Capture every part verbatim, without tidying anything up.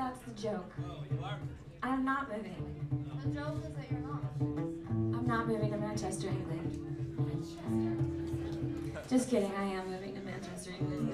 That's the joke. I'm not moving. The joke is that you're not. I'm not moving to Manchester, England. Just kidding, I am moving to Manchester, England.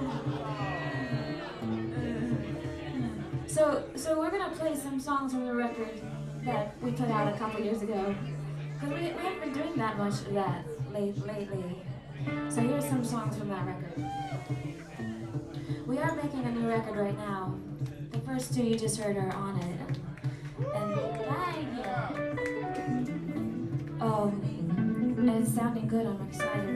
So, so we're gonna play some songs from the record that we put out a couple years ago. Because we, we haven't been doing that much of that late, lately. So here's some songs from that record. We are making a new record right now. The first two you just heard are on it. And, and thank you. Um, and it's sounding good, I'm excited.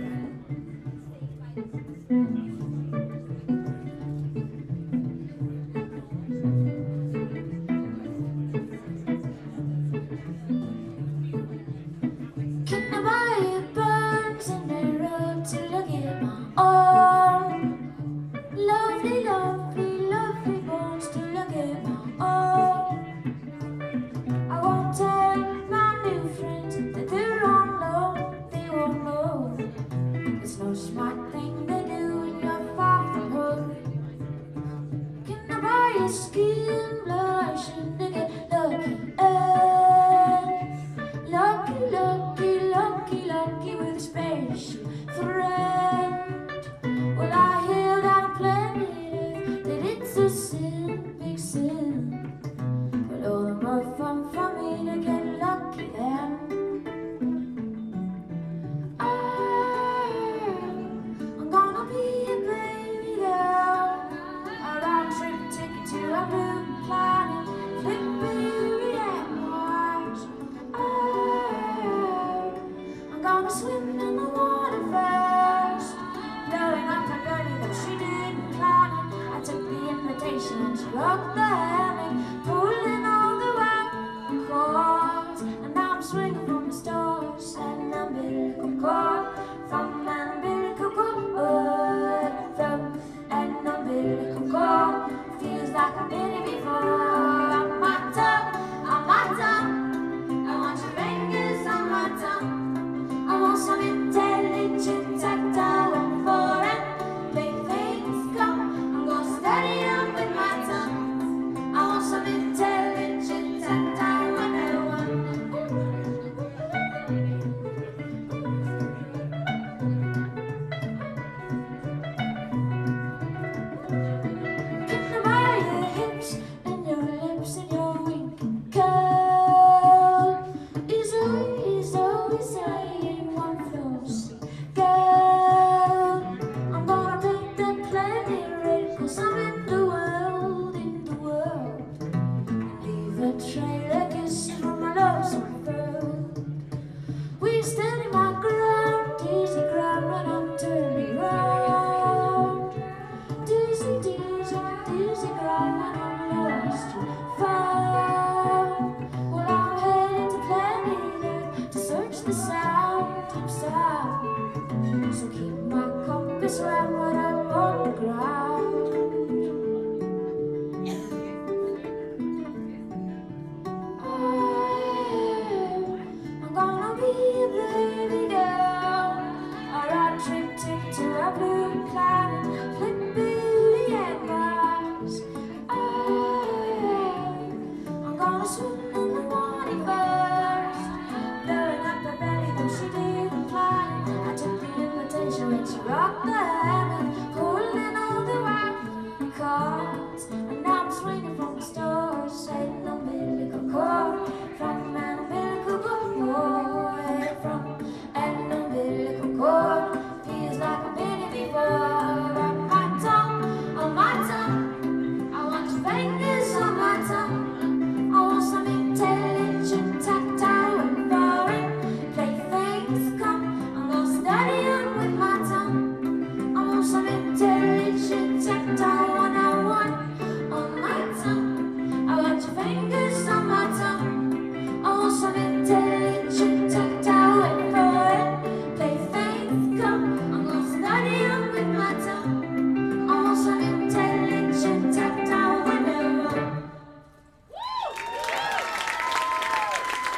Can I buy you burns in the road to look at my arm? Lovely, lovely, lovely bones to look at my arm. I won't tell my new friends that they're on low, they won't know. It's no smart thing to do when you're far from home. Can I buy you skin blush and to get lucky? And lucky, lucky, lucky, lucky with a special friend. Well, I hear that a planet that it's a sin, big sin. But all the more fun for me to get lucky then. I'm gonna be a baby girl. I got a trip ticket to a blue planet, flipping at Mars. I'm gonna swim in the water first, blowing up her belly that she didn't plan it. I took the invitation and she broke the hammock, pulling all the right cords. And now I'm swinging from the stars, an umbilical cord, from an umbilical cord, from an umbilical cord. Feels like I've been here before. On my tongue, on my tongue, I want your fingers on my tongue. I want some intelligent tactile and foreign big things come. I'm gonna study them with my tongue. I want some intelligent tactile and one. Can I buy your hips and your lips and your winking curl? Is always, always saying one flossy girl. I'm gonna take the planet red, 'cause I'm in the world, in the world. Leave a trail of kisses from my love so furled. We standing my ground, dizzy ground when I'm turning round. Dizzy, dizzy, dizzy ground when I'm lost and found. Well, I'm headed to planet Earth to search the sound, deep sound. So keep my compass round when I'm on the ground.